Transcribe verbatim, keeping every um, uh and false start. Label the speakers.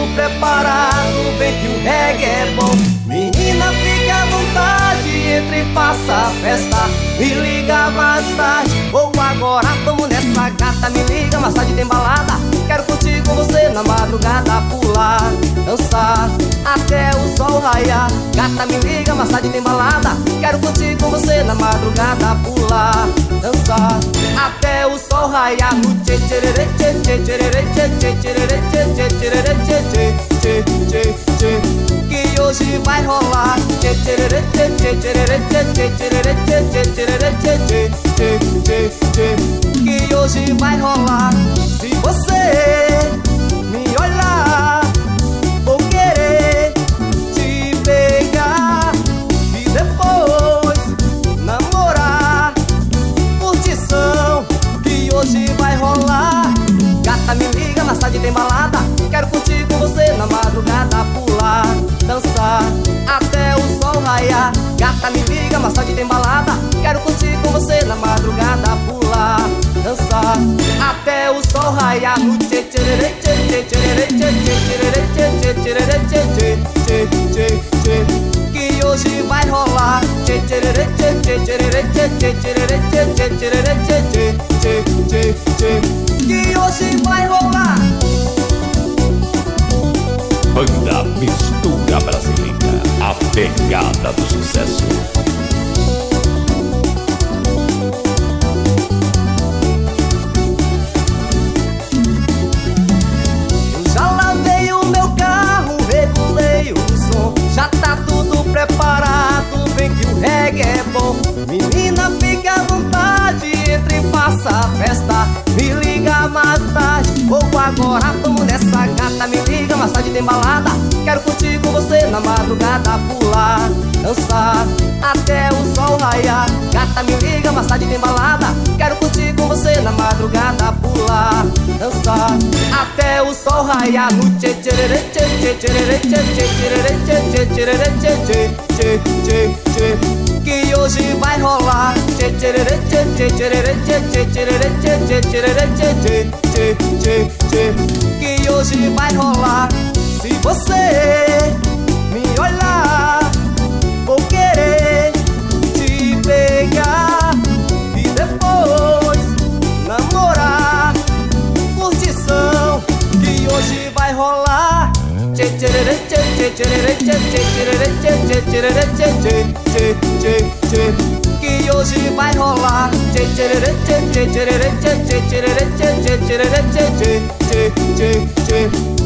Speaker 1: preparado, vem que o reggae é bom. Menina, fica à vontade, entre e faça a festa. Me liga mais tarde ou agora, vamos nessa gata. Me liga, mais tarde tem balada. Quero curtir com você na madrugada, pular, dançar até o sol raiar. Gata, me liga, mais tarde tem balada. Quero curtir com você na madrugada, pular, dançar até o sol raiar. No tchê tchererê tchê tchê tchererê tchê tchê tchererê tchê tchê tchererê tchê tchê tchê tchê, que hoje vai rolar. Tchê tchererê tchê tchê tchererê tchê tchê tchererê tchê tchê tchererê tchê tchê tchê tchê, que hoje vai rolar. Se você me olhar, vou querer te pegar e depois namorar. Curtição que hoje vai rolar. Gata, me liga, mais tarde tem balada. Quero curtir com você na madrugada, pular, dançar até o sol raiar. Gata, me liga, mais tarde tem balada. Quero curtir com você na madrugada, pular, dançar até o sol raiar. No tchê tchererê tchê tchê tchererê tchê tchê tchererê tchê tchê tchererê tchê tchê tchê tchê, que hoje vai rolar. Tchê tchererê tchê tchê tchererê tchê tchê tchererê tchê tchê tchererê tchê tchê tchê tchê, que hoje vai rolar.
Speaker 2: Banda Mistura Brasileira, a pegada do sucesso.
Speaker 1: Eu já lavei o meu carro, regulei o som, já tá tudo preparado, vem que o reggae é bom. Menina, fica à vontade, entre e faça a festa. Me liga mais tarde ou agora, vamos nessa gata. Me liga, mais tarde tem balada. Quero curtir com você na madrugada, pular, dançar até o sol raiar. Gata, me liga, mais tarde tem balada. Quero curtir com você na madrugada, pular, dançar até o sol raiar. No tchê tchererê tchê tchê tchererê tchê tchê tchererê tchê tchê tchererê tchê tchê tchê tchê, que hoje vai rolar. Tchê tchererê tchê tchê tchererê tchê tchê tchererê tchê tchê tchererê tchê tchê tchê tchê, que hoje vai rolar. Se você me olhar, vou querer te pegar e depois namorar. Curtição que hoje vai rolar. Tchê tchererê tchê tchê tchererê tchê tchê tchererê tchê tchê tchererê tchê tchê tchê tchê, que hoje vai rolar. Tchê tchererê tchê tchê tchererê tchê tchê tchererê tchê tchê tchererê tchê tchê tchê tchê,